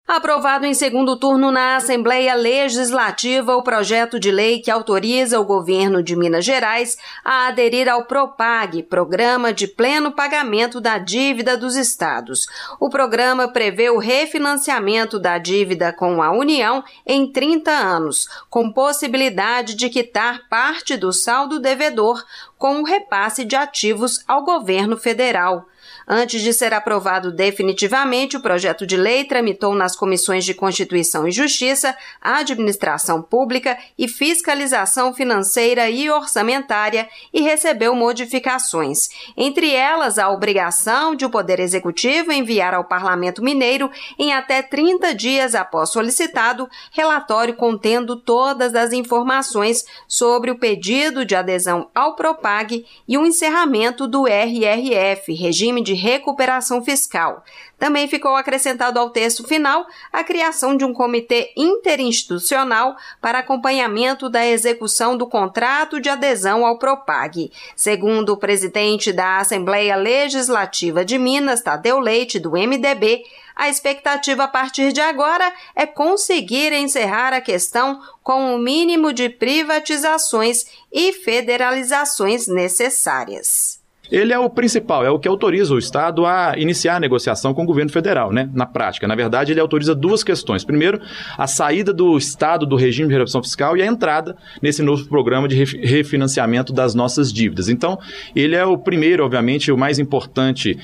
Aprovado em segundo turno na Assembleia Legislativa o projeto de lei que autoriza o governo de Minas Gerais a aderir ao PROPAG, Programa de Pleno Pagamento da Dívida dos Estados. O programa prevê o refinanciamento da dívida com a União em 30 anos, com possibilidade de quitar parte do saldo devedor com o repasse de ativos ao governo federal. Antes de ser aprovado definitivamente, o projeto de lei tramitou nas comissões de Constituição e Justiça, Administração Pública e Fiscalização Financeira e Orçamentária e recebeu modificações. Entre elas, a obrigação de o Poder Executivo enviar ao Parlamento Mineiro, em até 30 dias após solicitado, relatório contendo todas as informações sobre o pedido de adesão ao PROPAG e o encerramento do RRF, Regime de Recuperação Fiscal. Também ficou acrescentado ao texto final a criação de um comitê interinstitucional para acompanhamento da execução do contrato de adesão ao PROPAG. Segundo o presidente da Assembleia Legislativa de Minas, Tadeu Leite, do MDB, a expectativa a partir de agora é conseguir encerrar a questão com o mínimo de privatizações e federalizações necessárias. Ele é o principal, é o que autoriza o Estado a iniciar a negociação com o governo federal, né? Na prática. Na verdade, ele autoriza duas questões. Primeiro, a saída do Estado do regime de recuperação fiscal e a entrada nesse novo programa de refinanciamento das dívidas. Então, ele é o primeiro, obviamente, o mais importante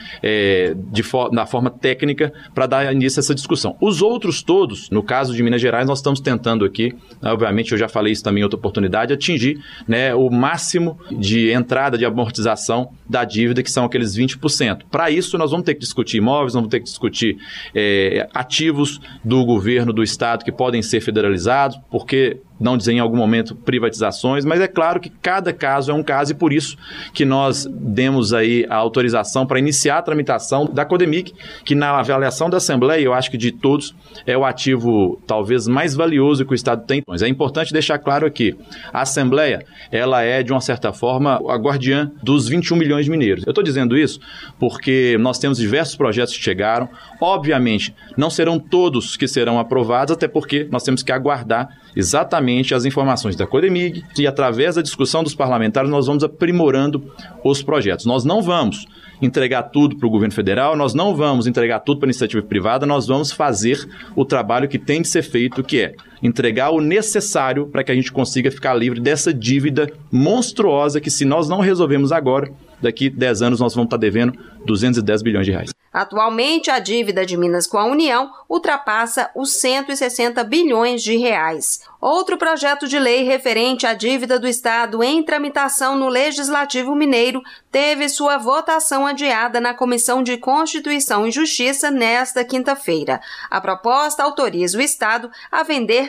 na forma técnica para dar início a essa discussão. Os outros todos, no caso de Minas Gerais, nós estamos tentando aqui, obviamente, eu já falei isso também em outra oportunidade, atingir, né, o máximo de entrada de amortização da dívida, que são aqueles 20%. Para isso, nós vamos ter que discutir imóveis, vamos ter que discutir ativos do governo, do Estado, que podem ser federalizados, porque não dizer em algum momento privatizações, mas é claro que cada caso é um caso e por isso que nós demos aí a autorização para iniciar a tramitação da CODEMIC, que na avaliação da Assembleia, eu acho que de todos, é o ativo talvez mais valioso que o Estado tem. É importante deixar claro aqui, a Assembleia, ela é de uma certa forma a guardiã dos 21 milhões de mineiros. Eu estou dizendo isso porque nós temos diversos projetos que chegaram, obviamente não serão todos que serão aprovados, até porque nós temos que aguardar exatamente as informações da CODEMIG e através da discussão dos parlamentares nós vamos aprimorando os projetos. Nós não vamos entregar tudo para o governo federal, nós não vamos entregar tudo para a iniciativa privada, nós vamos fazer o trabalho que tem de ser feito, que é entregar o necessário para que a gente consiga ficar livre dessa dívida monstruosa que, se nós não resolvermos agora, daqui 10 anos nós vamos estar devendo 210 bilhões de reais. Atualmente, a dívida de Minas com a União ultrapassa os 160 bilhões de reais. Outro projeto de lei referente à dívida do Estado em tramitação no Legislativo Mineiro teve sua votação adiada na Comissão de Constituição e Justiça nesta quinta-feira. A proposta autoriza o Estado a vender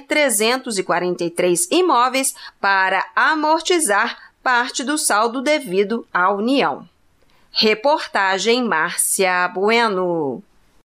343 imóveis para amortizar parte do saldo devido à União. Reportagem Márcia Bueno.